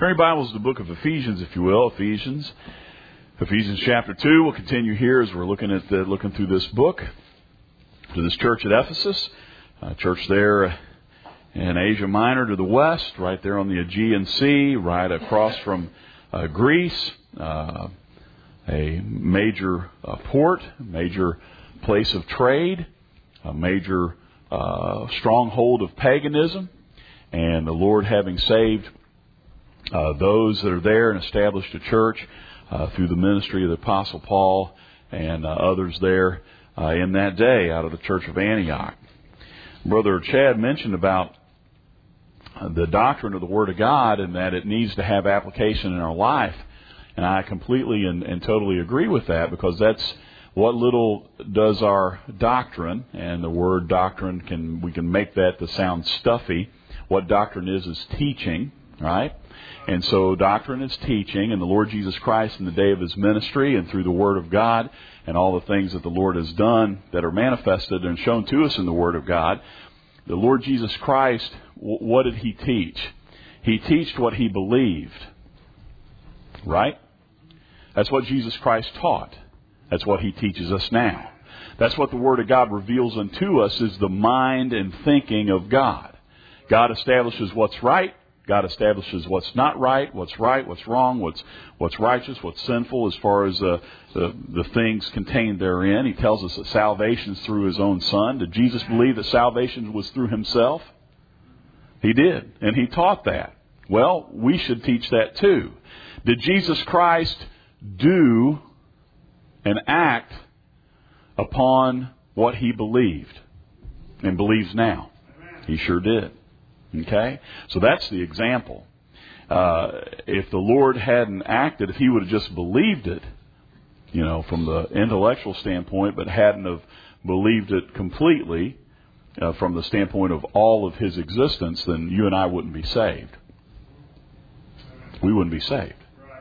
Turn your Bibles to the book of Ephesians, if you will. Ephesians chapter 2. We'll continue here as we're looking through this book to this church at Ephesus, church there in Asia Minor to the west, right there on the Aegean Sea, right across from Greece, a major port, a major place of trade, a major stronghold of paganism, and the Lord having saved those that are there and established a church through the ministry of the Apostle Paul and others there in that day out of the church of Antioch. Brother Chad mentioned about the doctrine of the Word of God and that it needs to have application in our life. And I completely and totally agree with that, because that's what little does our doctrine, and the word doctrine we can make that to sound stuffy. What doctrine is teaching, right? And so doctrine is teaching, and the Lord Jesus Christ in the day of His ministry and through the Word of God and all the things that the Lord has done that are manifested and shown to us in the Word of God. The Lord Jesus Christ, what did He teach? He taught what He believed. Right? That's what Jesus Christ taught. That's what He teaches us now. That's what the Word of God reveals unto us, is the mind and thinking of God. God establishes what's right. God establishes what's not right, what's wrong, what's righteous, what's sinful as far as the things contained therein. He tells us that salvation is through His own Son. Did Jesus believe that salvation was through Himself? He did, and He taught that. Well, we should teach that too. Did Jesus Christ do and act upon what He believed and believes now? He sure did. Okay? So that's the example. If the Lord hadn't acted, if He would have just believed it, from the intellectual standpoint, but hadn't have believed it completely from the standpoint of all of His existence, then you and I wouldn't be saved. We wouldn't be saved.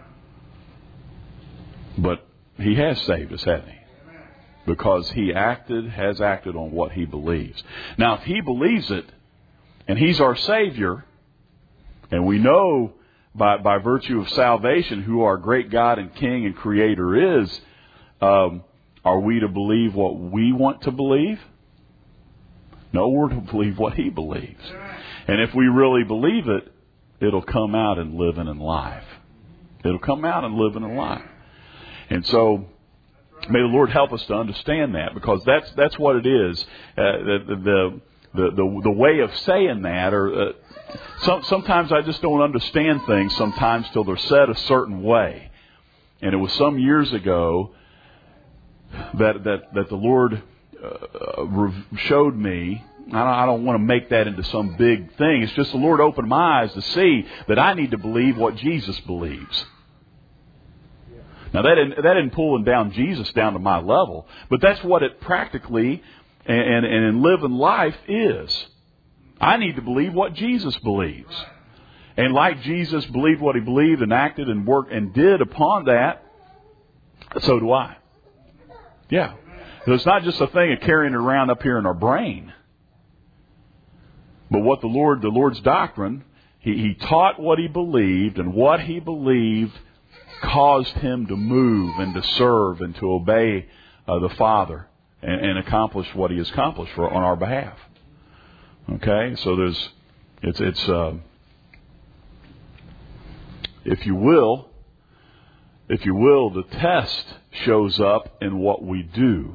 But He has saved us, hasn't He? Because He has acted on what He believes. Now, if He believes it, and He's our Savior, and we know by virtue of salvation who our great God and King and Creator is, are we to believe what we want to believe? No, we're to believe what He believes. And if we really believe it, it'll come out in living in life. It'll come out in living in life. And so, may the Lord help us to understand that, because that's what it is. The way of saying that, or sometimes I just don't understand things sometimes till they're said a certain way. And it was some years ago that the Lord showed me. I don't want to make that into some big thing. It's just the Lord opened my eyes to see that I need to believe what Jesus believes. Now that didn't pull down Jesus down to my level, but that's what it practically and in living life is. I need to believe what Jesus believes. And like Jesus believed what He believed and acted and worked and did upon that, so do I. Yeah. So it's not just a thing of carrying it around up here in our brain. But what the Lord's doctrine, He taught what He believed, and what He believed caused Him to move and to serve and to obey the Father. And accomplish what He has accomplished on our behalf. Okay, so it's if you will, the test shows up in what we do.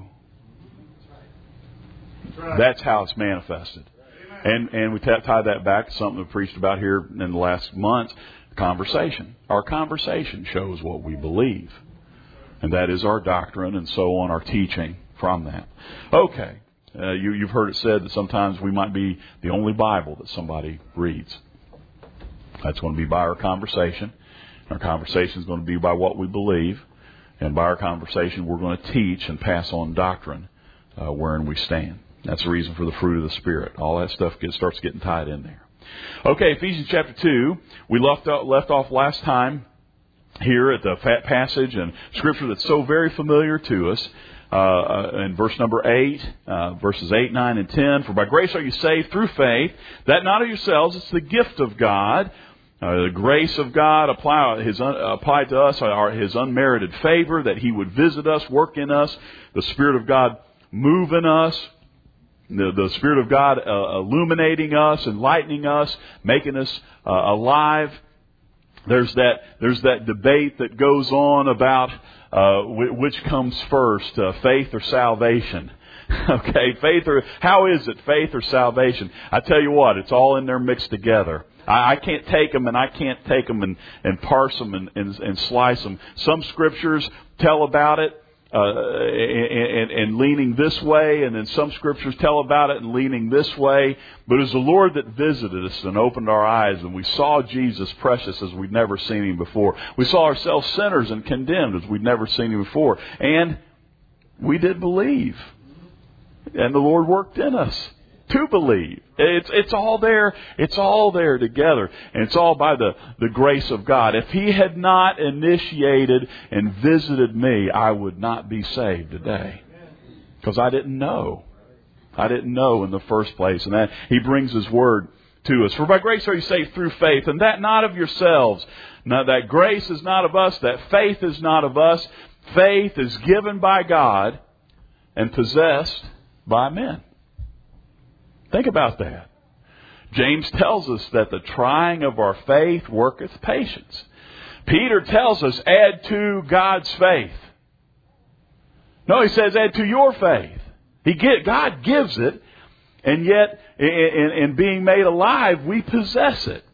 That's how it's manifested. And we tie that back to something we preached about here in the last month. Conversation. Our conversation shows what we believe, and that is our doctrine, and so on, our teaching from that. Okay. You've heard it said that sometimes we might be the only Bible that somebody reads. That's going to be by our conversation. Our conversation is going to be by what we believe. And by our conversation, we're going to teach and pass on doctrine wherein we stand. That's the reason for the fruit of the Spirit. All that stuff starts getting tied in there. Okay, Ephesians chapter 2. We left off last time here at the passage and Scripture that's so very familiar to us. In verse number 8, verses 8, 9, and 10. For by grace are you saved through faith, that not of yourselves, it's the gift of God, The grace of God applied to us, His unmerited favor, that He would visit us, work in us, the Spirit of God move in us, the Spirit of God illuminating us, enlightening us, making us alive. There's that debate that goes on about which comes first, faith or salvation. Okay, how is it, faith or salvation? I tell you what, it's all in there mixed together. I can't take them and I can't take them and parse them and slice them. Some scriptures tell about it and leaning this way, and then some scriptures tell about it and leaning this way. But it was the Lord that visited us and opened our eyes, and we saw Jesus precious as we'd never seen Him before. We saw ourselves sinners and condemned as we'd never seen Him before. And we did believe. And the Lord worked in us to believe. It's all there. It's all there together. And it's all by the grace of God. If He had not initiated and visited me, I would not be saved today. Because I didn't know. I didn't know in the first place. And that He brings His Word to us. For by grace are you saved through faith, and that not of yourselves. Now that grace is not of us, that faith is not of us. Faith is given by God and possessed by men. Think about that. James tells us that the trying of our faith worketh patience. Peter tells us, add to God's faith. No, he says, add to your faith. God gives it, and yet, in being made alive, we possess it.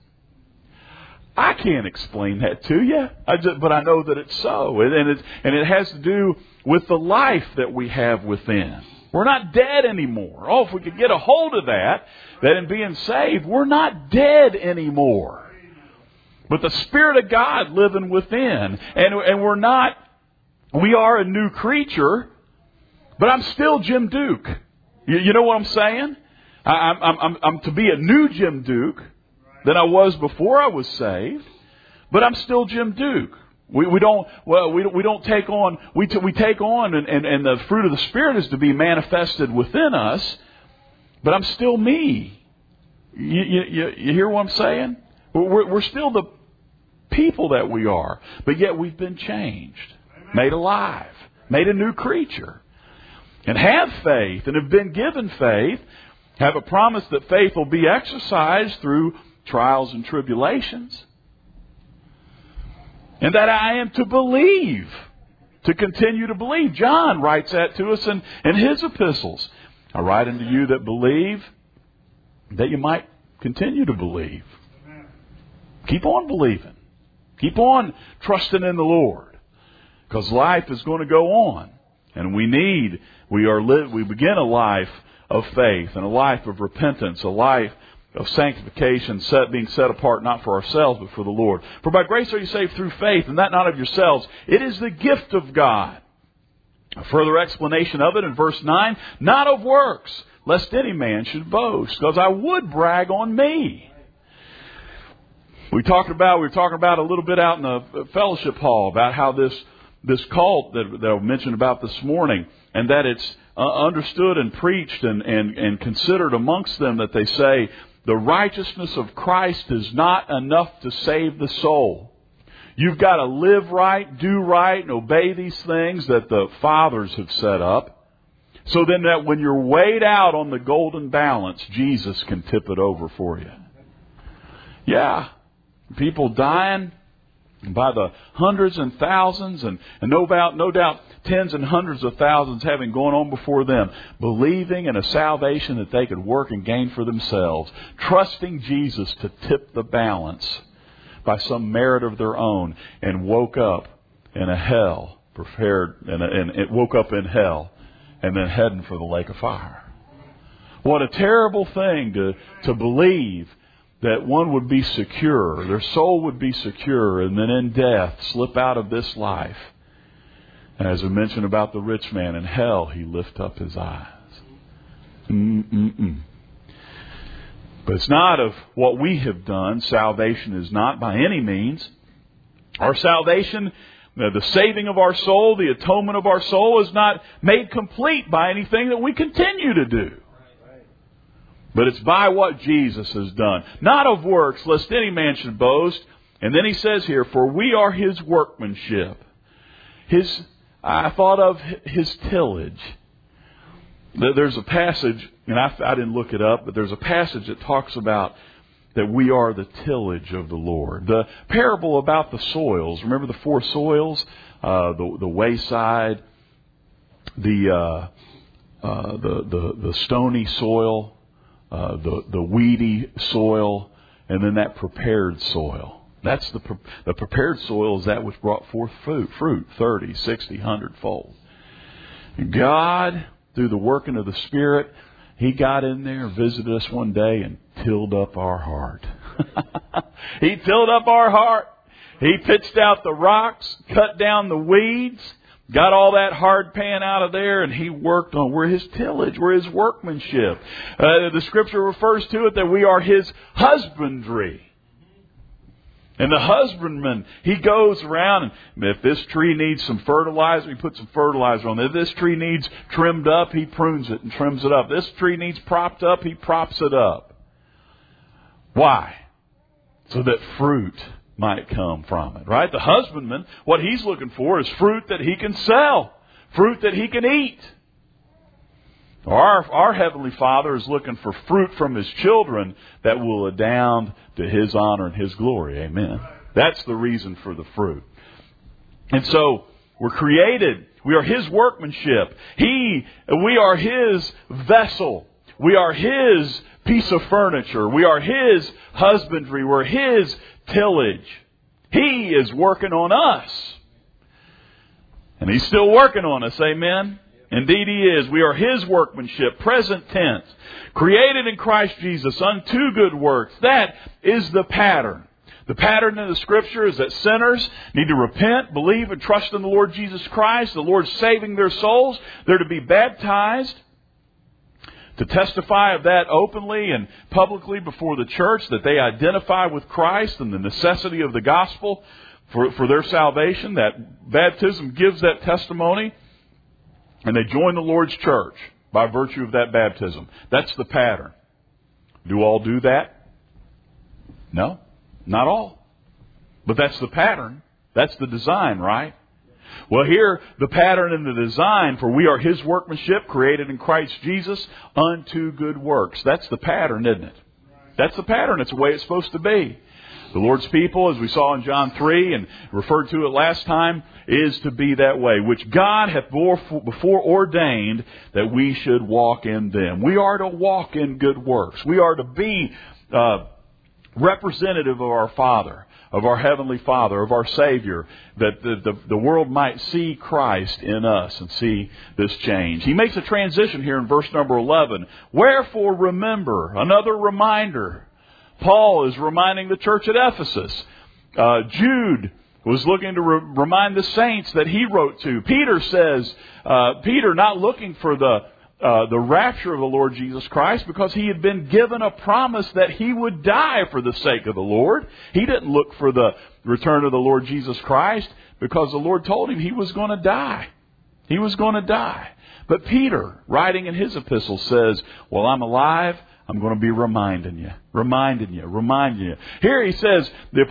I can't explain that to you, but I know that it's so. And it has to do with the life that we have within. We're not dead anymore. Oh, if we could get a hold of that in being saved, we're not dead anymore. But the Spirit of God living within. And we are a new creature, but I'm still Jim Duke. You know what I'm saying? I'm to be a new Jim Duke than I was before I was saved, but I'm still Jim Duke. We don't take on, we take on, and the fruit of the Spirit is to be manifested within us, but I'm still me. You hear what I'm saying? We're still the people that we are, but yet we've been changed, made alive, made a new creature, and have faith, and have been given faith, have a promise that faith will be exercised through trials and tribulations. And that I am to believe, to continue to believe. John writes that to us in his epistles. I write unto you that believe, that you might continue to believe. Keep on believing. Keep on trusting in the Lord. Because life is going to go on. And we begin a life of faith and a life of repentance, a life of sanctification, being set apart not for ourselves, but for the Lord. For by grace are you saved through faith, and that not of yourselves. It is the gift of God. A further explanation of it in verse 9, not of works, lest any man should boast, because I would brag on me. We were talking about a little bit out in the fellowship hall about how this cult that I mentioned about this morning, and that it's understood and preached and considered amongst them that they say, the righteousness of Christ is not enough to save the soul. You've got to live right, do right, and obey these things that the fathers have set up. So then that when you're weighed out on the golden balance, Jesus can tip it over for you. Yeah. People dying by the hundreds and thousands, and no doubt tens and hundreds of thousands having gone on before them, believing in a salvation that they could work and gain for themselves, trusting Jesus to tip the balance by some merit of their own, and woke up in a hell and it woke up in hell, and then heading for the lake of fire. What a terrible thing to believe that one would be secure, their soul would be secure, and then in death slip out of this life. And as I mentioned about the rich man, in hell he lift up his eyes. But it's not of what we have done. Salvation is not by any means. Our salvation, the saving of our soul, the atonement of our soul is not made complete by anything that we continue to do. But it's by what Jesus has done. Not of works, lest any man should boast. And then he says here, for we are His workmanship. I thought of His tillage. There's a passage, and I didn't look it up, but there's a passage that talks about that we are the tillage of the Lord. The parable about the soils. Remember the 4 soils? The wayside, the stony soil, the weedy soil, and then that prepared soil. That's the prepared soil is that which brought forth fruit 30, 60, 100-fold. God, through the working of the Spirit, He got in there, visited us one day, and tilled up our heart. He tilled up our heart. He pitched out the rocks, cut down the weeds, got all that hard pan out of there, and He worked on. We're His tillage. We're His workmanship. The Scripture refers to it that we are His husbandry. And the husbandman, he goes around, and if this tree needs some fertilizer, he puts some fertilizer on it. If this tree needs trimmed up, he prunes it and trims it up. This tree needs propped up, he props it up. Why? So that fruit might come from it, right? The husbandman, what he's looking for is fruit that he can sell, fruit that he can eat. Our Heavenly Father is looking for fruit from His children that will redound to His honor and His glory. Amen. That's the reason for the fruit. And so, we're created. We are His workmanship. We are His vessel. We are His piece of furniture. We are His husbandry. We're His tillage. He is working on us. And He's still working on us. Amen. Indeed He is. We are His workmanship, present tense, created in Christ Jesus unto good works. That is the pattern. The pattern in the Scripture is that sinners need to repent, believe, and trust in the Lord Jesus Christ. The Lord's saving their souls. They're to be baptized, to testify of that openly and publicly before the church, that they identify with Christ and the necessity of the gospel for their salvation. That baptism gives that testimony. And they join the Lord's church by virtue of that baptism. That's the pattern. Do all do that? No, not all. But that's the pattern. That's the design, right? Well, here, the pattern and the design, for we are His workmanship, created in Christ Jesus unto good works. That's the pattern, isn't it? That's the pattern. It's the way it's supposed to be. The Lord's people, as we saw in John 3 and referred to it last time, is to be that way, which God hath before ordained that we should walk in them. We are to walk in good works. We are to be representative of our Father, of our Heavenly Father, of our Savior, that the world might see Christ in us and see this change. He makes a transition here in verse number 11. Wherefore remember, another reminder. Paul is reminding the church at Ephesus. Jude was looking to remind the saints that he wrote to. Peter says, Peter not looking for the rapture of the Lord Jesus Christ because he had been given a promise that he would die for the sake of the Lord. He didn't look for the return of the Lord Jesus Christ because the Lord told him he was going to die. He was going to die. But Peter, writing in his epistle, says, well, I'm alive. I'm going to be reminding you. Here he says, the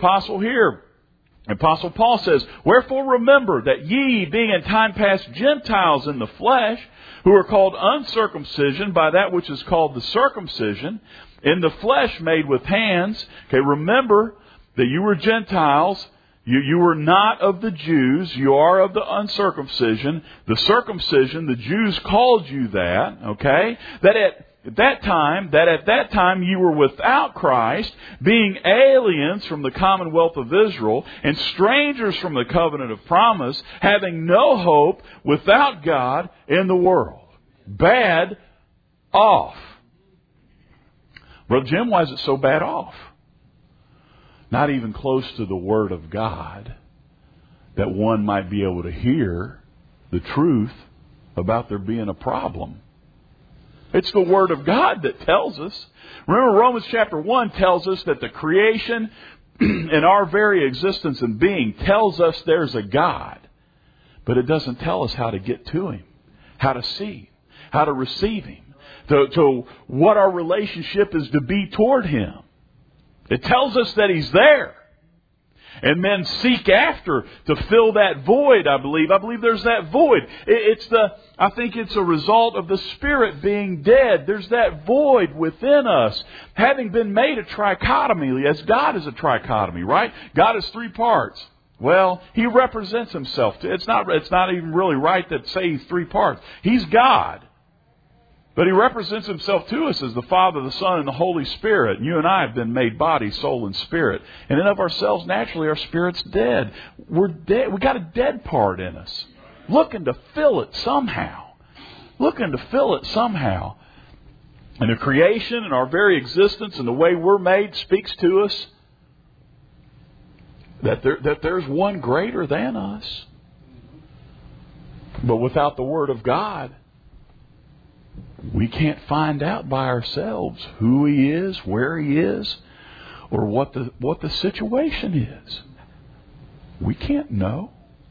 Apostle Paul says, wherefore remember that ye, being in time past Gentiles in the flesh, who are called uncircumcision by that which is called the circumcision, in the flesh made with hands. Okay, remember that you were Gentiles. You were not of the Jews. You are of the uncircumcision. The circumcision, the Jews called you that. Okay, that at that time you were without Christ, being aliens from the commonwealth of Israel, and strangers from the covenant of promise, having no hope, without God in the world. Bad off. Brother Jim, why is it so bad off? Not even close to the Word of God, that one might be able to hear the truth about there being a problem. It's the Word of God that tells us. Remember, Romans chapter 1 tells us that the creation and our very existence and being tells us there's a God. But it doesn't tell us how to get to Him, how to see Him, how to receive Him, to what our relationship is to be toward Him. It tells us that He's there. And men seek after to fill that void, I believe. I believe there's that void. I think it's a result of the Spirit being dead. There's that void within us. Having been made a trichotomy, as God is a trichotomy, right? God is three parts. Well, He represents Himself. It's not even really right to say He's three parts. He's God. But He represents Himself to us as the Father, the Son, and the Holy Spirit. And you and I have been made body, soul, and spirit. And in of ourselves, naturally, our spirit's dead. We're dead. We got a dead part in us. Looking to fill it somehow. And the creation and our very existence and the way we're made speaks to us that there's one greater than us. But without the Word of God, we can't find out by ourselves who He is, where He is, or what the situation is. We can't know.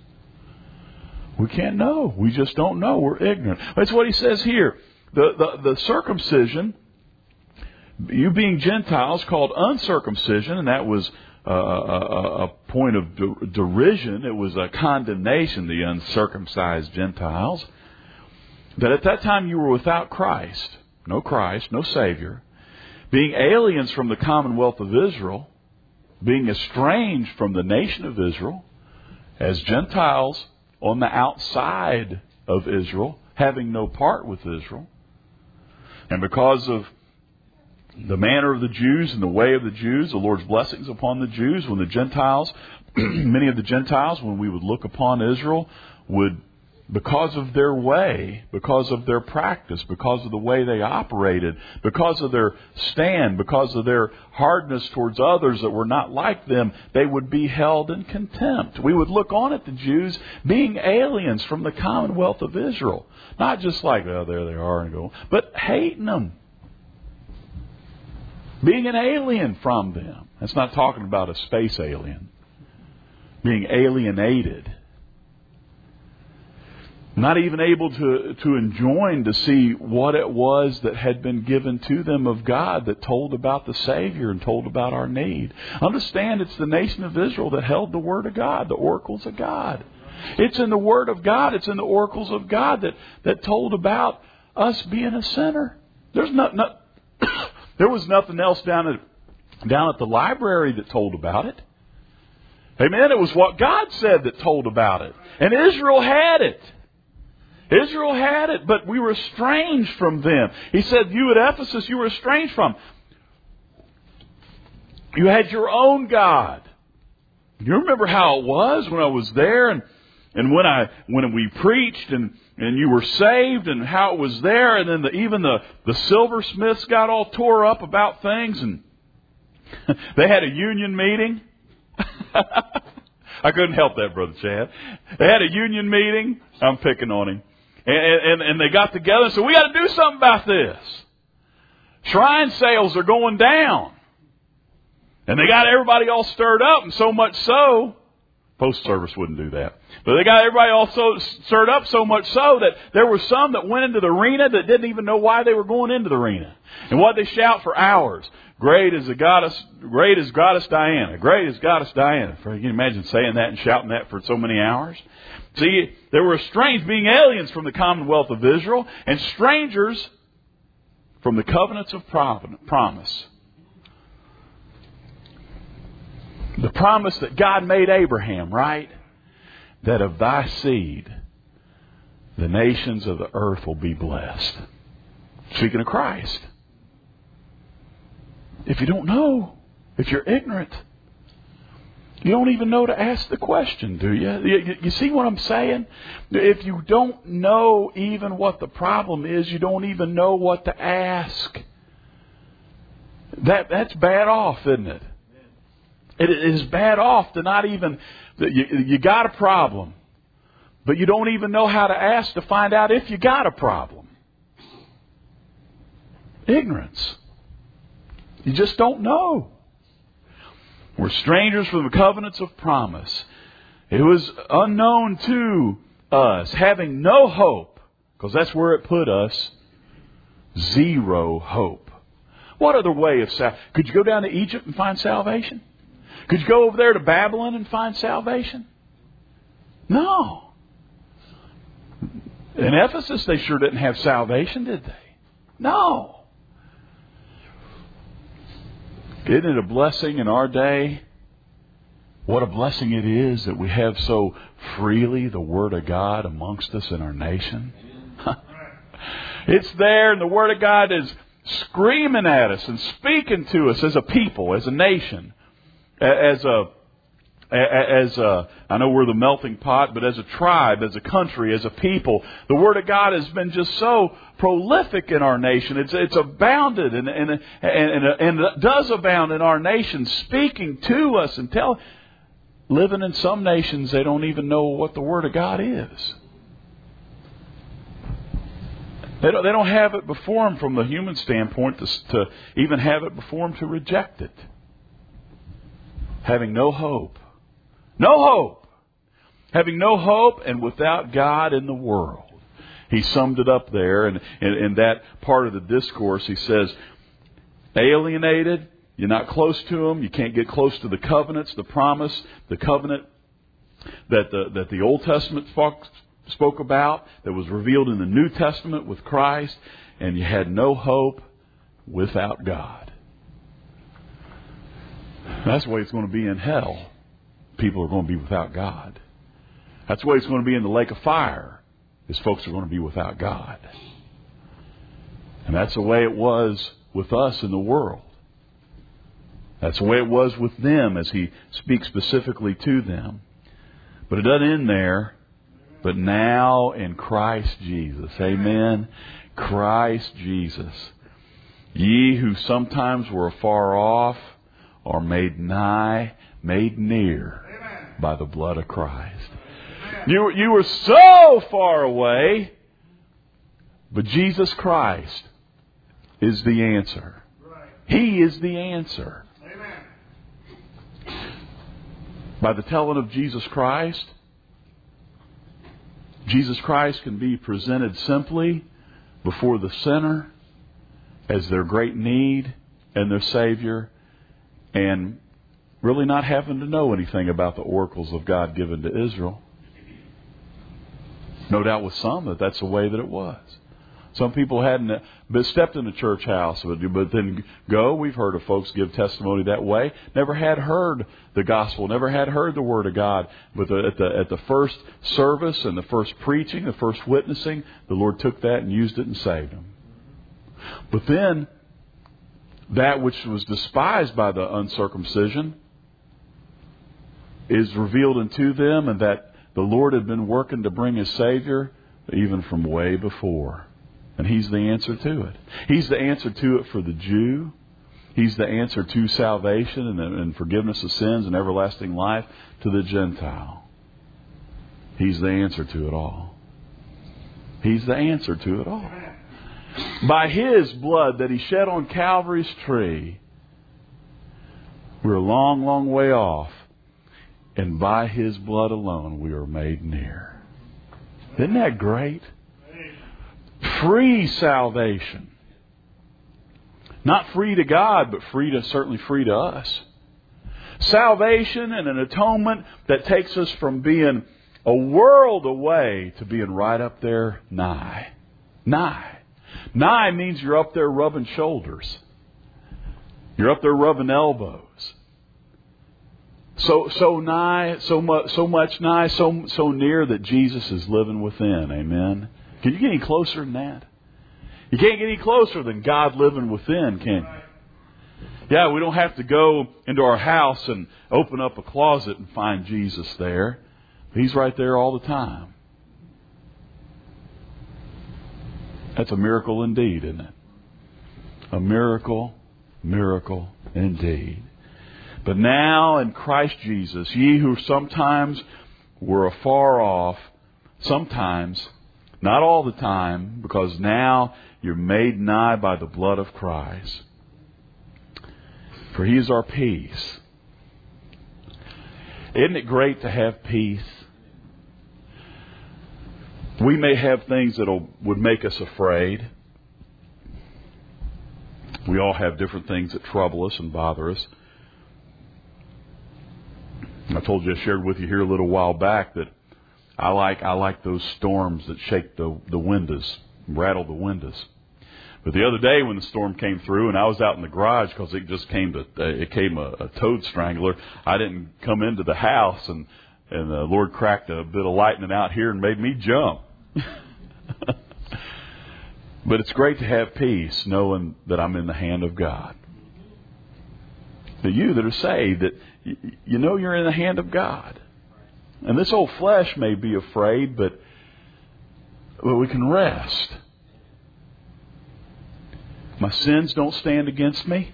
We just don't know. We're ignorant. That's what He says here. The circumcision, you being Gentiles, called uncircumcision, and that was a point of derision. It was a condemnation, the uncircumcised Gentiles. That at that time you were without Christ, no Savior, being aliens from the commonwealth of Israel, being estranged from the nation of Israel, as Gentiles on the outside of Israel, having no part with Israel. And because of the manner of the Jews and the way of the Jews, the Lord's blessings upon the Jews, when the Gentiles, many of the Gentiles, when we would look upon Israel, would, because of their way, because of their practice, because of the way they operated, because of their stand, because of their hardness towards others that were not like them, they would be held in contempt. We would look on at the Jews being aliens from the commonwealth of Israel. Not just like, oh, there they are, and go, but hating them. Being an alien from them. That's not talking about a space alien. Being alienated. Not even able to enjoin to see what it was that had been given to them of God that told about the Savior and told about our need. Understand, it's the nation of Israel that held the Word of God, the oracles of God. It's in the Word of God, it's in the oracles of God that told about us being a sinner. There was nothing else down at the library that told about it. Amen. It was what God said that told about it. And Israel had it. But we were estranged from them. He said, you at Ephesus, you were estranged from. You had your own God. You remember how it was when I was there and when we preached and you were saved and how it was there, and then even the silversmiths got all tore up about things, and they had a union meeting. I couldn't help that, Brother Chad. They had a union meeting. I'm picking on him. And they got together and said, we got to do something about this. Shrine sales are going down. And they got everybody all stirred up, and so much so, Post Service wouldn't do that. But they got everybody all so stirred up so much so that there were some that went into the arena that didn't even know why they were going into the arena. And what they shout for hours. Great is Goddess Diana. Great is Goddess Diana. Can you imagine saying that and shouting that for so many hours? See, they were estranged, being aliens from the commonwealth of Israel, and strangers from the covenants of promise. The promise that God made Abraham, right? That of thy seed, the nations of the earth will be blessed. Speaking of Christ. If you don't know, if you're ignorant, you don't even know to ask the question, do you? You see what I'm saying? If you don't know even what the problem is, you don't even know what to ask. That's bad off, isn't it? It is bad off to not even... You got a problem, but you don't even know how to ask to find out if you got a problem. Ignorance. You just don't know. We're strangers from the covenants of promise. It was unknown to us, having no hope, because that's where it put us. Zero hope. What other way of salvation? Could you go down to Egypt and find salvation? Could you go over there to Babylon and find salvation? No. In Ephesus, they sure didn't have salvation, did they? No. Isn't it a blessing in our day? What a blessing it is that we have so freely the Word of God amongst us in our nation. It's there, and the Word of God is screaming at us and speaking to us as a people, as a nation, as I know we're the melting pot, but as a tribe, as a country, as a people, the Word of God has been just so prolific in our nation. It's abounded and does abound in our nation, speaking to us and living in some nations, they don't even know what the Word of God is. They don't have it before them from the human standpoint to even have it before them to reject it. Having no hope. No hope. Having no hope and without God in the world. He summed it up there, and in that part of the discourse he says, alienated, you're not close to Him, you can't get close to the covenants, the promise, the covenant that the Old Testament spoke about, that was revealed in the New Testament with Christ, and you had no hope without God. That's the way it's going to be in hell. People are going to be without God. That's the way it's going to be in the lake of fire, is folks are going to be without God. And that's the way it was with us in the world. That's the way it was with them as he speaks specifically to them. But it doesn't end there. But now in Christ Jesus. Amen. Christ Jesus. Ye who sometimes were afar off are made nigh, made near by the blood of Christ. You were so far away, but Jesus Christ is the answer. He is the answer. By the telling of Jesus Christ, Jesus Christ can be presented simply before the sinner as their great need and their Savior, and really not having to know anything about the oracles of God given to Israel. No doubt with some that's the way that it was. Some people hadn't stepped in the church house, but then we've heard of folks give testimony that way. Never had heard the gospel, never had heard the Word of God. But at the first service and the first preaching, the first witnessing, the Lord took that and used it and saved them. But then, that which was despised by the uncircumcision is revealed unto them, and that the Lord had been working to bring His Savior even from way before. And He's the answer to it. He's the answer to it for the Jew. He's the answer to salvation and forgiveness of sins and everlasting life to the Gentile. He's the answer to it all. He's the answer to it all. By His blood that He shed on Calvary's tree, we're a long, long way off. And by His blood alone, we are made near. Isn't that great? Free salvation. Not free to God, but certainly free to us. Salvation and an atonement that takes us from being a world away to being right up there nigh. Nigh. Nigh means you're up there rubbing shoulders. You're up there rubbing elbows. So nigh, so much nigh, so near that Jesus is living within. Amen. Can you get any closer than that? You can't get any closer than God living within, can you? Yeah, we don't have to go into our house and open up a closet and find Jesus there. He's right there all the time. That's a miracle indeed, isn't it? A miracle indeed. But now in Christ Jesus, ye who sometimes were afar off, sometimes, not all the time, because now you're made nigh by the blood of Christ. For He is our peace. Isn't it great to have peace? We may have things that would make us afraid. We all have different things that trouble us and bother us. I told you, I shared with you here a little while back that I like those storms that shake the windows, rattle the windows. But the other day when the storm came through and I was out in the garage because it just came a toad strangler, I didn't come into the house and the Lord cracked a bit of lightning out here and made me jump. But it's great to have peace knowing that I'm in the hand of God. But you that are saved, that you know you're in the hand of God. And this old flesh may be afraid, but we can rest. My sins don't stand against me.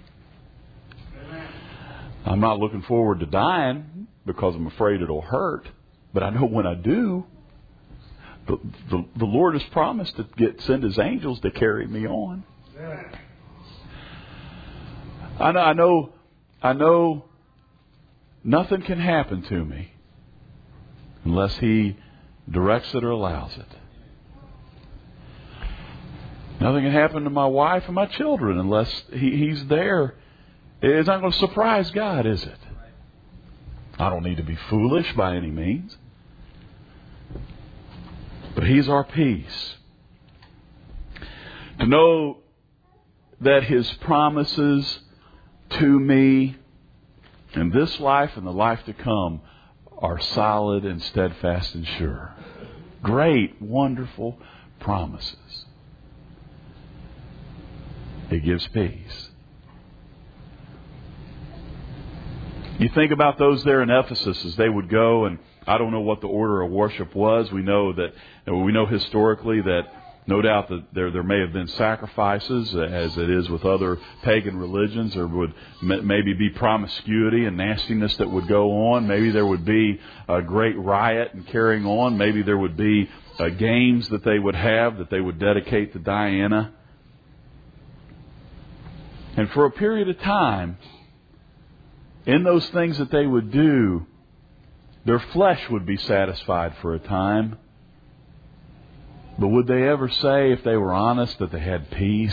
I'm not looking forward to dying because I'm afraid it'll hurt. But I know when I do, the Lord has promised to send His angels to carry me on. I know nothing can happen to me unless He directs it or allows it. Nothing can happen to my wife and my children unless He's there. It's not going to surprise God, is it? I don't need to be foolish by any means. But He's our peace. To know that His promises to me in this life and the life to come are solid and steadfast and sure. Great, wonderful promises. It gives peace. You think about those there in Ephesus as they would go, and I don't know what the order of worship was. We know historically that no doubt that there may have been sacrifices, as it is with other pagan religions. There would maybe be promiscuity and nastiness that would go on. Maybe there would be a great riot and carrying on. Maybe there would be games that they would have that they would dedicate to Diana. And for a period of time, in those things that they would do, their flesh would be satisfied for a time. But would they ever say, if they were honest, that they had peace?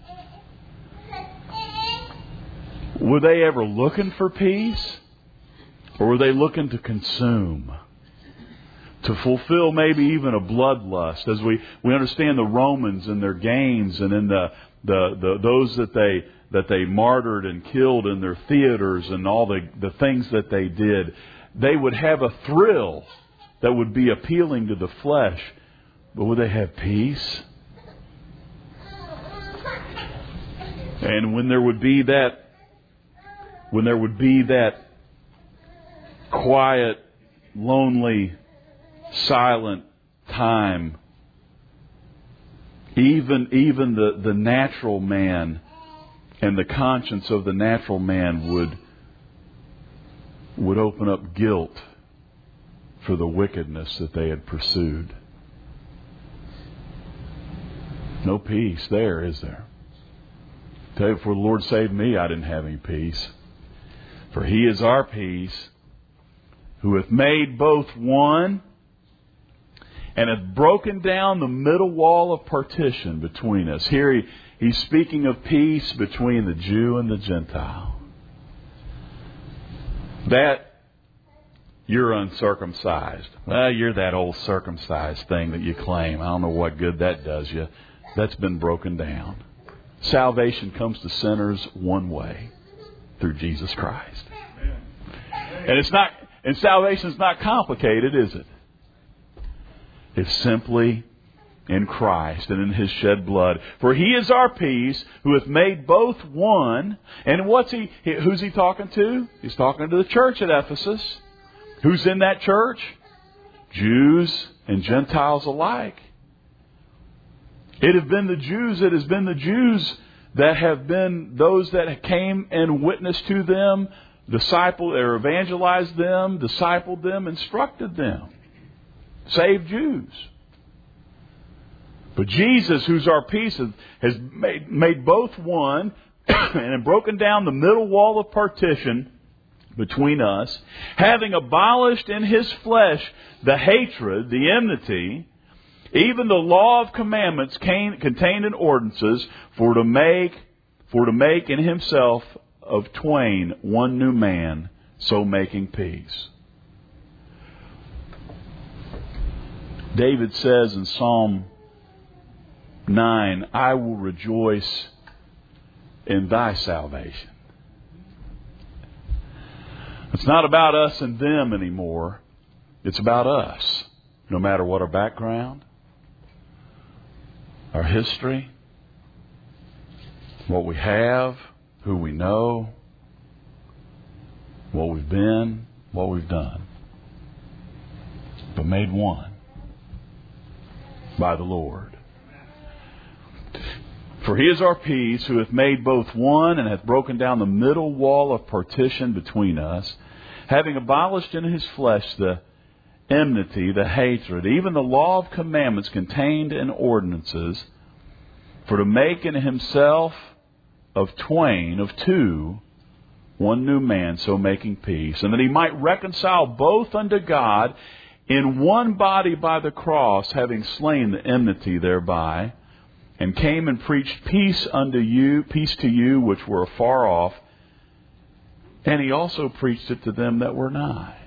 Were they ever looking for peace? Or were they looking to consume? To fulfill maybe even a bloodlust? As we understand the Romans and their games and in those that they martyred and killed in their theaters and all the things that they did, they would have a thrill that would be appealing to the flesh. But would they have peace? And when there would be that quiet, lonely, silent time, even the natural man and the conscience of the natural man would open up guilt for the wickedness that they had pursued. No peace there, is there? I tell you, before the Lord saved me, I didn't have any peace. For He is our peace, who hath made both one, and hath broken down the middle wall of partition between us. Here He's speaking of peace between the Jew and the Gentile. That you're uncircumcised. Well, you're that old circumcised thing that you claim. I don't know what good that does you. That's been broken down. Salvation comes to sinners one way, through Jesus Christ. And salvation's not complicated, is it? It's simply in Christ and in His shed blood. For He is our peace, who hath made both one. And who's He talking to? He's talking to the church at Ephesus. Who's in that church? Jews and Gentiles alike. It has been the Jews that have been those that came and witnessed to them, discipled or evangelized them, discipled them, instructed them. Saved Jews. But Jesus, who's our peace, has made both one and broken down the middle wall of partition between us, having abolished in His flesh the hatred, the enmity, even the law of commandments contained in ordinances, for for to make in himself of twain one new man, so making peace. David says in Psalm 9, I will rejoice in thy salvation. It's not about us and them anymore. It's about us, no matter what our background, our history, what we have, who we know, what we've been, what we've done. But made one by the Lord. For he is our peace, who hath made both one, and hath broken down the middle wall of partition between us, having abolished in his flesh the enmity, the hatred, even the law of commandments contained in ordinances, for to make in himself of twain, of two, one new man, so making peace, and that he might reconcile both unto God in one body by the cross, having slain the enmity thereby, and came and preached peace unto you, peace to you which were afar off, and he also preached it to them that were nigh.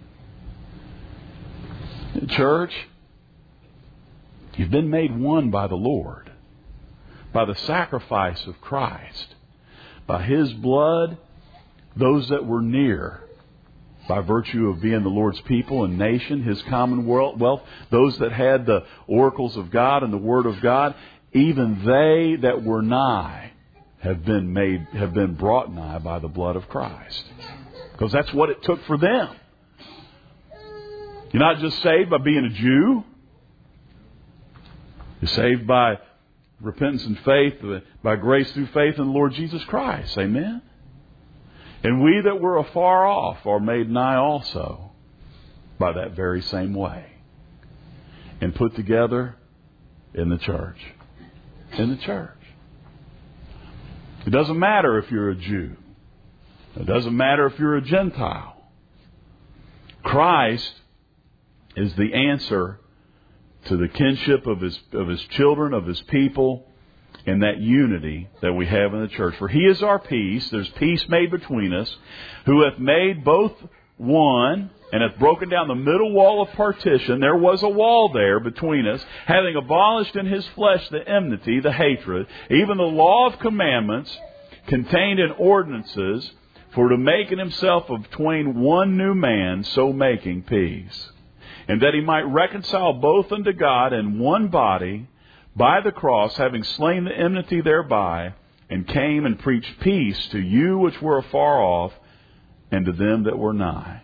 Church, you've been made one by the Lord, by the sacrifice of Christ, by his blood. Those that were near, by virtue of being the Lord's people and nation, his commonwealth, those that had the oracles of God and the Word of God, even they that were nigh have been brought nigh by the blood of Christ. Because that's what it took for them. You're not just saved by being a Jew. You're saved by repentance and faith, by grace through faith in the Lord Jesus Christ. Amen? And we that were afar off are made nigh also by that very same way. And put together in the church. In the church. It doesn't matter if you're a Jew. It doesn't matter if you're a Gentile. Christ is the answer to the kinship of his children, of his people, and that unity that we have in the church. For he is our peace. There's peace made between us, who hath made both one, and hath broken down the middle wall of partition. There was a wall there between us, having abolished in his flesh the enmity, the hatred, even the law of commandments contained in ordinances, for to make in himself of twain one new man, so making peace. And that he might reconcile both unto God in one body by the cross, having slain the enmity thereby, and came and preached peace to you which were afar off, and to them that were nigh.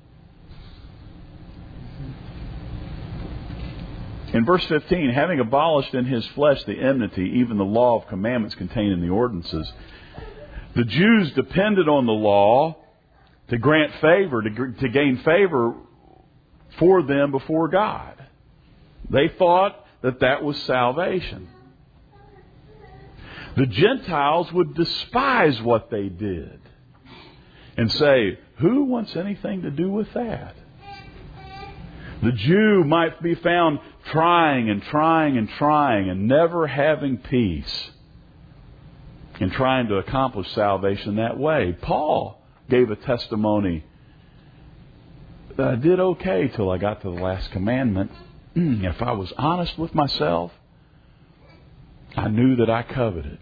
In verse 15, having abolished in his flesh the enmity, even the law of commandments contained in the ordinances. The Jews depended on the law to grant favor, to gain favor for them before God. They thought that was salvation. The Gentiles would despise what they did and say, who wants anything to do with that? The Jew might be found trying and never having peace and trying to accomplish salvation that way. Paul gave a testimony that I did okay till I got to the last commandment. If I was honest with myself, I knew that I coveted.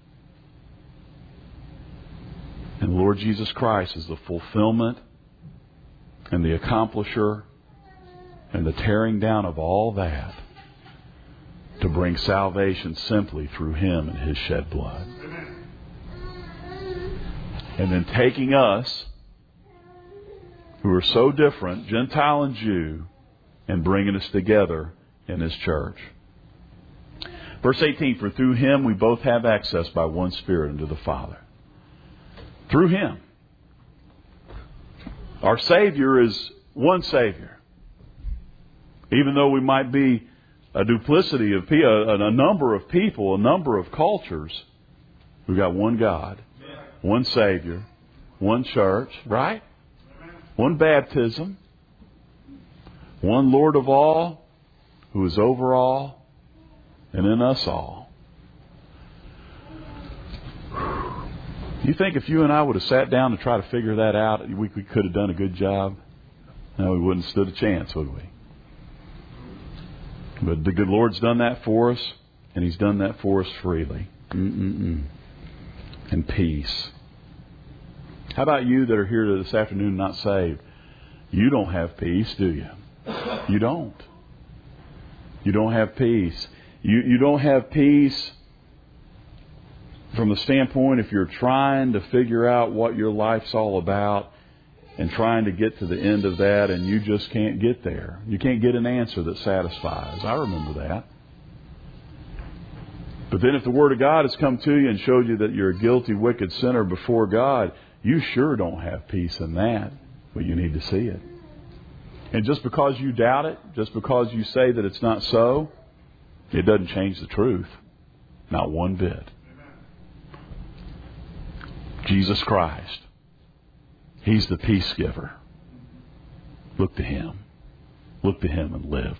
And the Lord Jesus Christ is the fulfillment and the accomplisher and the tearing down of all that to bring salvation simply through him and his shed blood. And then taking us, who are so different, Gentile and Jew, and bringing us together in his church. Verse 18, for through him we both have access by one Spirit unto the Father. Through him. Our Savior is one Savior. Even though we might be a duplicity of a number of people, a number of cultures, we've got one God, one Savior, one church, right? One baptism, one Lord of all, who is over all and in us all. You think if you and I would have sat down to try to figure that out, we could have done a good job? No, we wouldn't have stood a chance, would we? But the good Lord's done that for us, and He's done that for us freely. And peace. How about you that are here this afternoon not saved? You don't have peace, do you? You don't. You don't have peace. You don't have peace from the standpoint if you're trying to figure out what your life's all about and trying to get to the end of that and you just can't get there. You can't get an answer that satisfies. I remember that. But then if the Word of God has come to you and showed you that you're a guilty, wicked sinner before God, you sure don't have peace in that, but you need to see it. And just because you doubt it, just because you say that it's not so, it doesn't change the truth. Not one bit. Jesus Christ. He's the peace giver. Look to Him. Look to Him and live.